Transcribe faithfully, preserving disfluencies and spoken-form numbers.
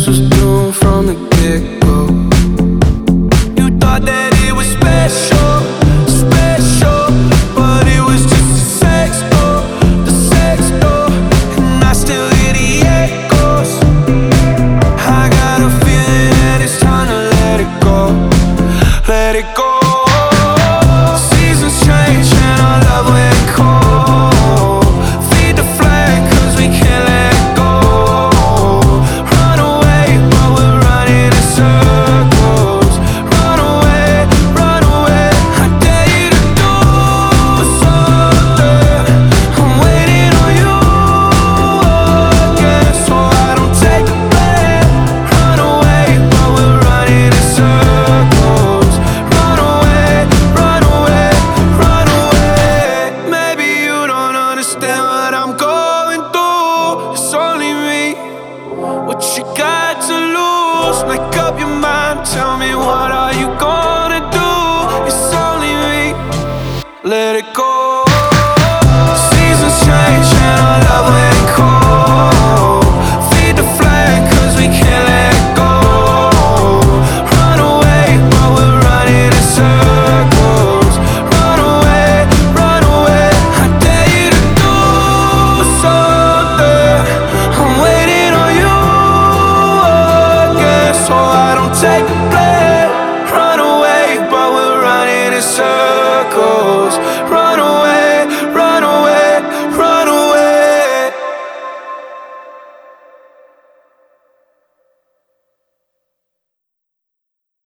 was doomed from the get-go. You thought that it was special, special, but it was just a sex door, the sex door. And I still hear the echoes. I got a feeling that it's time to let it go, let it go. Seasons change and our love went cold. Feed the flag cause we can't let it go. Run away but we're running in circles. Run away, run away. I dare you to do something. I'm waiting on you again, so I don't take the blame. Run away but we're running in circles. Run away, run away, run away. Maybe you don't understand what I'm going through. It's only me. What you got to lose? Make up your mind. Tell me, what are you gonna do? It's only me. Let it go. Seasons change and our love went cold. Feed the flag cause we can't let it go. Run away but we're running in circles. Run away, run away. I dare you to do something. I'm waiting on you again, so I don't take the blame. Run away but we're running in circles. Run